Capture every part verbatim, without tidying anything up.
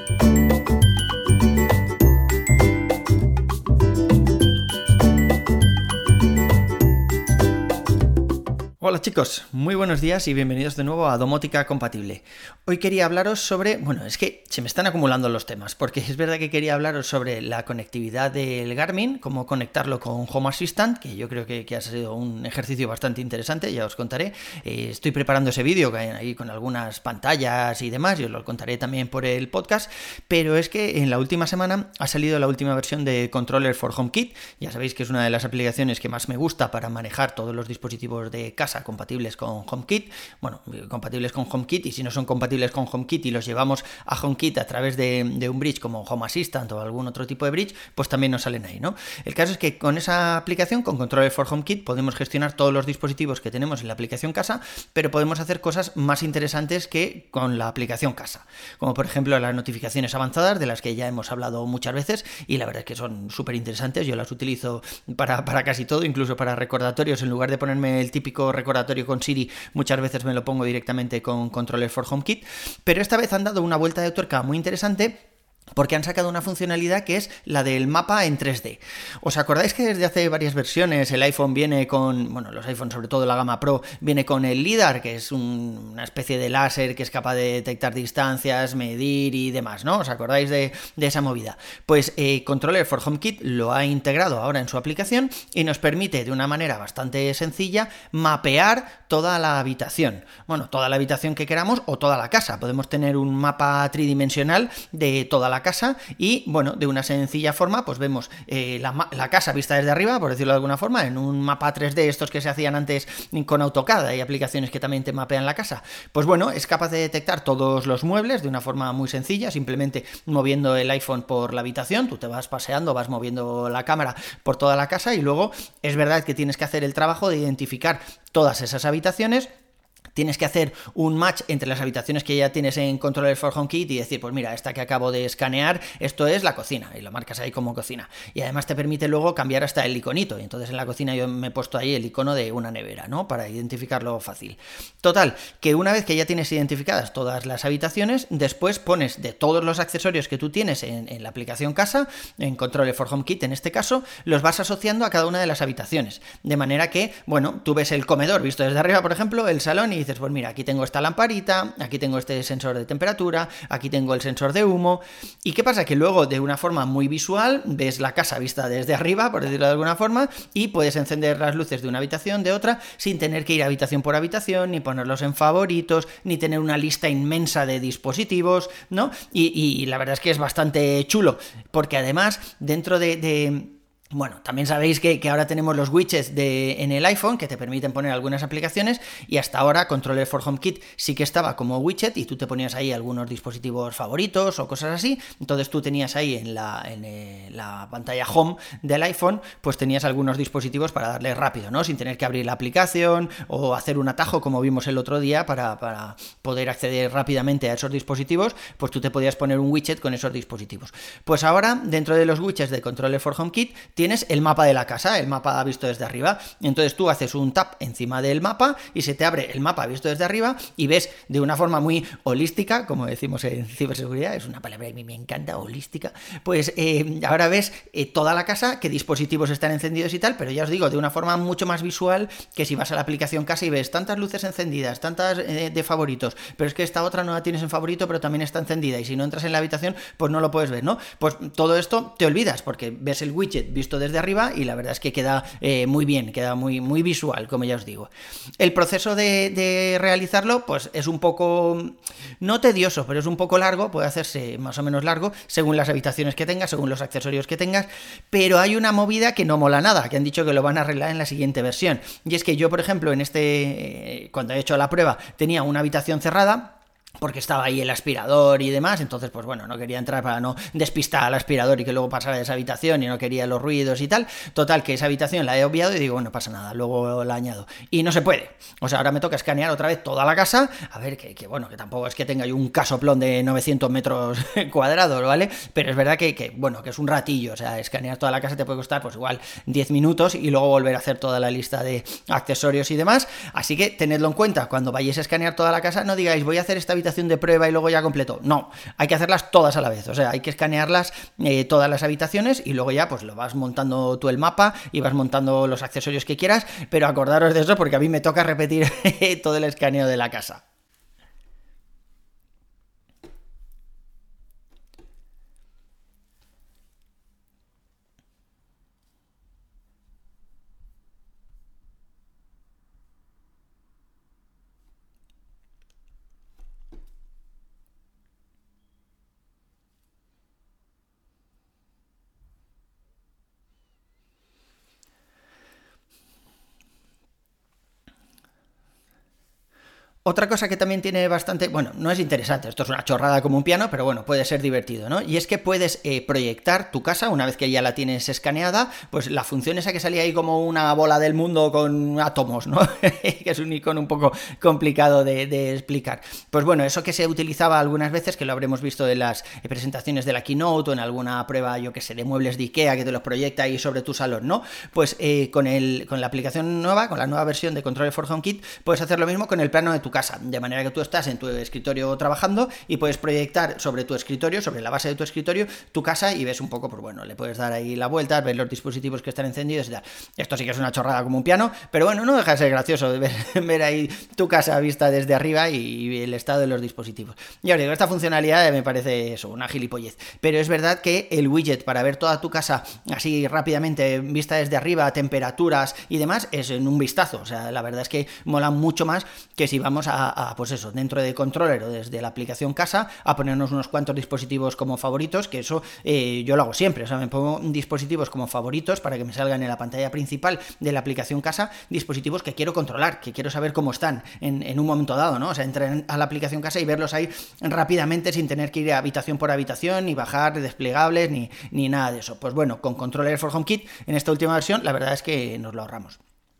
Hola chicos, muy buenos días y bienvenidos de nuevo a Domótica Compatible. Hoy quería hablaros sobre, bueno, es que se me están acumulando los temas, porque es verdad que quería hablaros sobre la conectividad del Garmin, cómo conectarlo con Home Assistant, que yo creo que, que ha sido un ejercicio bastante interesante, ya os contaré. Eh, estoy preparando ese vídeo que hay ahí con algunas pantallas y demás, y os lo contaré también por el podcast, pero es que en la última semana ha salido la última versión de Controller for HomeKit. Ya sabéis que es una de las aplicaciones que más me gusta para manejar todos los dispositivos de casa compatibles con HomeKit, bueno, compatibles con HomeKit, y si no son compatibles con HomeKit y los llevamos a HomeKit a través de, de un bridge como Home Assistant o algún otro tipo de bridge, pues también nos salen ahí, ¿no? El caso es que con esa aplicación, con Controller for HomeKit, podemos gestionar todos los dispositivos que tenemos en la aplicación casa, pero podemos hacer cosas más interesantes que con la aplicación casa, como por ejemplo las notificaciones avanzadas, de las que ya hemos hablado muchas veces, y la verdad es que son súper interesantes. Yo las utilizo para, para casi todo, incluso para recordatorios. En lugar de ponerme el típico recordatorio con Siri, muchas veces me lo pongo directamente con Controller for HomeKit, pero esta vez han dado una vuelta de tuerca muy interesante, porque han sacado una funcionalidad que es la del mapa en tres D. ¿Os acordáis que desde hace varias versiones el iPhone viene con, bueno, los iPhones, sobre todo la gama Pro, viene con el LiDAR, que es un, una especie de láser que es capaz de detectar distancias, medir y demás, ¿no? ¿Os acordáis de, de esa movida? Pues eh, Controller for HomeKit lo ha integrado ahora en su aplicación y nos permite de una manera bastante sencilla mapear toda la habitación. Bueno, toda la habitación que queramos o toda la casa. Podemos tener un mapa tridimensional de toda la casa y, bueno, de una sencilla forma pues vemos eh, la, la casa vista desde arriba, por decirlo de alguna forma, en un mapa tres D, estos que se hacían antes con AutoCAD. Hay aplicaciones que también te mapean la casa. Pues bueno, es capaz de detectar todos los muebles de una forma muy sencilla, simplemente moviendo el iPhone por la habitación. Tú te vas paseando, vas moviendo la cámara por toda la casa y luego es verdad que tienes que hacer el trabajo de identificar todas esas habitaciones. Tienes que hacer un match entre las habitaciones que ya tienes en Controller for HomeKit y decir, pues mira, esta que acabo de escanear, esto es la cocina, y lo marcas ahí como cocina. Y además te permite luego cambiar hasta el iconito, y entonces en la cocina yo me he puesto ahí el icono de una nevera, ¿no? Para identificarlo fácil. Total, que una vez que ya tienes identificadas todas las habitaciones, después pones de todos los accesorios que tú tienes en, en la aplicación casa, en Controller for HomeKit en este caso, los vas asociando a cada una de las habitaciones. De manera que, bueno, tú ves el comedor visto desde arriba, por ejemplo, el salón, y dices, pues mira, aquí tengo esta lamparita, aquí tengo este sensor de temperatura, aquí tengo el sensor de humo. ¿Y qué pasa? Que luego, de una forma muy visual, ves la casa vista desde arriba, por decirlo de alguna forma, y puedes encender las luces de una habitación, de otra, sin tener que ir habitación por habitación, ni ponerlos en favoritos, ni tener una lista inmensa de dispositivos, ¿no? Y, y, y la verdad es que es bastante chulo, porque además, dentro de... de Bueno, también sabéis que, que ahora tenemos los widgets de, en el iPhone que te permiten poner algunas aplicaciones, y hasta ahora Controller for HomeKit sí que estaba como widget y tú te ponías ahí algunos dispositivos favoritos o cosas así. Entonces tú tenías ahí en la, en eh, la pantalla Home del iPhone, pues tenías algunos dispositivos para darle rápido, ¿no? Sin tener que abrir la aplicación o hacer un atajo como vimos el otro día para, para poder acceder rápidamente a esos dispositivos, pues tú te podías poner un widget con esos dispositivos. Pues ahora, dentro de los widgets de Controller for HomeKit, tienes el mapa de la casa, el mapa visto desde arriba. Entonces tú haces un tap encima del mapa y se te abre el mapa visto desde arriba y ves de una forma muy holística, como decimos en ciberseguridad, es una palabra que a mí me encanta, holística, pues eh, ahora ves eh, toda la casa, qué dispositivos están encendidos y tal, pero ya os digo, de una forma mucho más visual que si vas a la aplicación casa y ves tantas luces encendidas, tantas eh, de favoritos, pero es que esta otra no la tienes en favorito, pero también está encendida, y si no entras en la habitación, pues no lo puedes ver, ¿no? Pues todo esto te olvidas, porque ves el widget visto desde arriba y la verdad es que queda eh, muy bien, queda muy, muy visual, como ya os digo. El proceso de, de realizarlo pues es un poco, no tedioso, pero es un poco largo, puede hacerse más o menos largo según las habitaciones que tengas, según los accesorios que tengas, pero hay una movida que no mola nada, que han dicho que lo van a arreglar en la siguiente versión, y es que yo, por ejemplo, en este, eh, cuando he hecho la prueba, tenía una habitación cerrada, porque estaba ahí el aspirador y demás, entonces pues bueno, no quería entrar para no despistar al aspirador y que luego pasara de esa habitación, y no quería los ruidos y tal. Total, que esa habitación la he obviado y digo, bueno, pasa nada, luego la añado. Y no se puede, o sea, ahora me toca escanear otra vez toda la casa, a ver, que, que bueno, que tampoco es que tenga yo un casoplón de novecientos metros cuadrados, ¿vale? Pero es verdad que, que, bueno, que es un ratillo, o sea, escanear toda la casa te puede costar pues igual diez minutos y luego volver a hacer toda la lista de accesorios y demás, así que tenedlo en cuenta, cuando vayáis a escanear toda la casa, no digáis, voy a hacer esta habitación habitación de prueba y luego ya completo. No, hay que hacerlas todas a la vez, o sea, hay que escanearlas eh, todas las habitaciones y luego ya pues lo vas montando tú el mapa y vas montando los accesorios que quieras, pero acordaros de eso porque a mí me toca repetir todo el escaneo de la casa. Otra cosa que también tiene bastante, bueno, no es interesante, esto es una chorrada como un piano, pero bueno, puede ser divertido, ¿no? Y es que puedes eh, proyectar tu casa, una vez que ya la tienes escaneada, pues la función esa que salía ahí como una bola del mundo con átomos, ¿no? Que es un icono un poco complicado de, de explicar. Pues bueno, eso que se utilizaba algunas veces, que lo habremos visto en las presentaciones de la Keynote o en alguna prueba, yo que sé, de muebles de Ikea que te los proyecta ahí sobre tu salón, ¿no? Pues eh, con, el, con la aplicación nueva, con la nueva versión de Controller for HomeKit, puedes hacer lo mismo con el plano de tu casa, de manera que tú estás en tu escritorio trabajando y puedes proyectar sobre tu escritorio, sobre la base de tu escritorio, tu casa y ves un poco, pues bueno, le puedes dar ahí la vuelta, ver los dispositivos que están encendidos y tal. Esto sí que es una chorrada como un piano, pero bueno, no deja de ser gracioso de ver, ver ahí tu casa vista desde arriba y el estado de los dispositivos. Ya os digo, esta funcionalidad me parece eso, una gilipollez, pero es verdad que el widget para ver toda tu casa así rápidamente, vista desde arriba, temperaturas y demás, es en un vistazo, o sea, la verdad es que mola mucho más que si vamos a, a pues eso, dentro de Controller o desde la aplicación casa, a ponernos unos cuantos dispositivos como favoritos, que eso eh, yo lo hago siempre, o sea, me pongo dispositivos como favoritos para que me salgan en la pantalla principal de la aplicación casa, dispositivos que quiero controlar, que quiero saber cómo están en, en un momento dado, ¿no? O sea, entrar a la aplicación casa y verlos ahí rápidamente sin tener que ir habitación por habitación, ni bajar desplegables, ni, ni nada de eso. Pues bueno, con Controller for HomeKit, en esta última versión, la verdad es que nos lo ahorramos.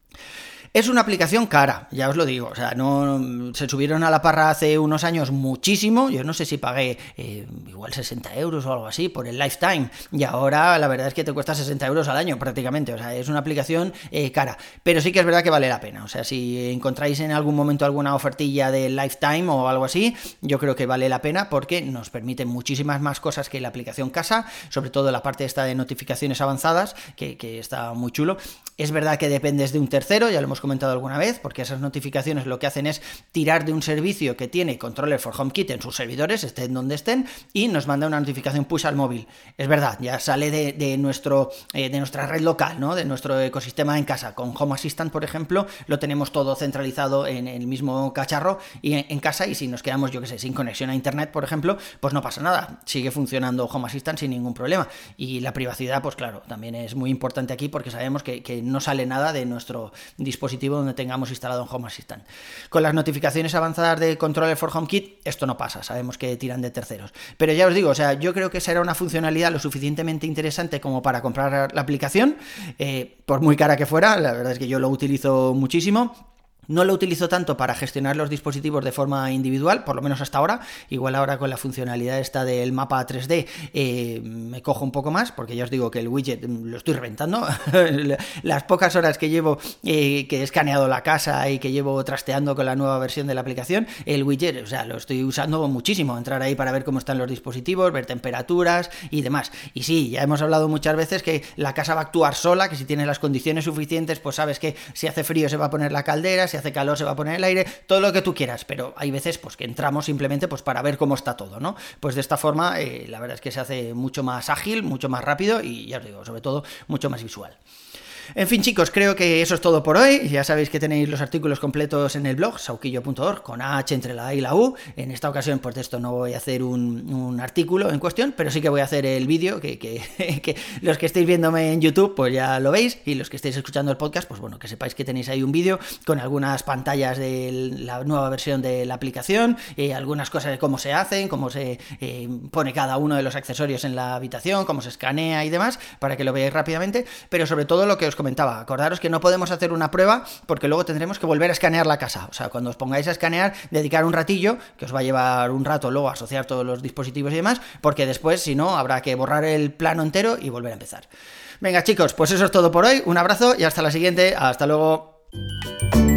Es una aplicación cara, ya os lo digo, o sea, no se subieron a la parra hace unos años muchísimo, yo no sé si pagué eh, igual sesenta euros o algo así por el lifetime, y ahora la verdad es que te cuesta sesenta euros al año prácticamente, o sea, es una aplicación eh, cara, pero sí que es verdad que vale la pena, o sea, si encontráis en algún momento alguna ofertilla de lifetime o algo así, yo creo que vale la pena porque nos permite muchísimas más cosas que la aplicación casa, sobre todo la parte esta de notificaciones avanzadas, que, que está muy chulo. Es verdad que dependes de un tercero, ya lo hemos comentado alguna vez, porque esas notificaciones lo que hacen es tirar de un servicio que tiene Controller for HomeKit en sus servidores, estén donde estén, y nos manda una notificación push al móvil. Es verdad, ya sale de, de, nuestro, eh, de nuestra red local, ¿no? De nuestro ecosistema en casa. Con Home Assistant, por ejemplo, lo tenemos todo centralizado en el mismo cacharro y en, en casa, y si nos quedamos, yo que sé, sin conexión a internet, por ejemplo, pues no pasa nada. Sigue funcionando Home Assistant sin ningún problema. Y la privacidad, pues claro, también es muy importante aquí porque sabemos que, que no sale nada de nuestro dispositivo donde tengamos instalado en Home Assistant. Con las notificaciones avanzadas de Controller for HomeKit, esto no pasa, sabemos que tiran de terceros. Pero ya os digo, o sea, yo creo que esa era una funcionalidad lo suficientemente interesante como para comprar la aplicación, eh, por muy cara que fuera, la verdad es que yo lo utilizo muchísimo. No lo utilizo tanto para gestionar los dispositivos de forma individual, por lo menos hasta ahora. Igual ahora con la funcionalidad esta del mapa tres D eh, me cojo un poco más, porque ya os digo que el widget lo estoy reventando. Las pocas horas que llevo eh, que he escaneado la casa y que llevo trasteando con la nueva versión de la aplicación, el widget, o sea, lo estoy usando muchísimo. Entrar ahí para ver cómo están los dispositivos, ver temperaturas y demás. Y sí, ya hemos hablado muchas veces que la casa va a actuar sola, que si tiene las condiciones suficientes, pues sabes que si hace frío se va a poner la caldera, si hace calor se va a poner el aire, todo lo que tú quieras, pero hay veces pues que entramos simplemente pues para ver cómo está todo, ¿no? Pues de esta forma eh, la verdad es que se hace mucho más ágil, mucho más rápido y ya os digo, sobre todo mucho más visual. En fin, chicos, creo que eso es todo por hoy. Ya sabéis que tenéis los artículos completos en el blog, sauquillo punto org, con H entre la A y la U. En esta ocasión, pues de esto no voy a hacer un, un artículo en cuestión, pero sí que voy a hacer el vídeo, que, que, que los que estéis viéndome en YouTube, pues ya lo veis, y los que estéis escuchando el podcast, pues bueno, que sepáis que tenéis ahí un vídeo con algunas pantallas de la nueva versión de la aplicación, y algunas cosas de cómo se hacen, cómo se eh, pone cada uno de los accesorios en la habitación, cómo se escanea y demás, para que lo veáis rápidamente, pero sobre todo lo que os comentaba, acordaros que no podemos hacer una prueba porque luego tendremos que volver a escanear la casa, o sea, cuando os pongáis a escanear, dedicar un ratillo, que os va a llevar un rato luego a asociar todos los dispositivos y demás, porque después, si no, habrá que borrar el plano entero y volver a empezar. Venga, chicos, pues eso es todo por hoy, un abrazo y hasta la siguiente, hasta luego.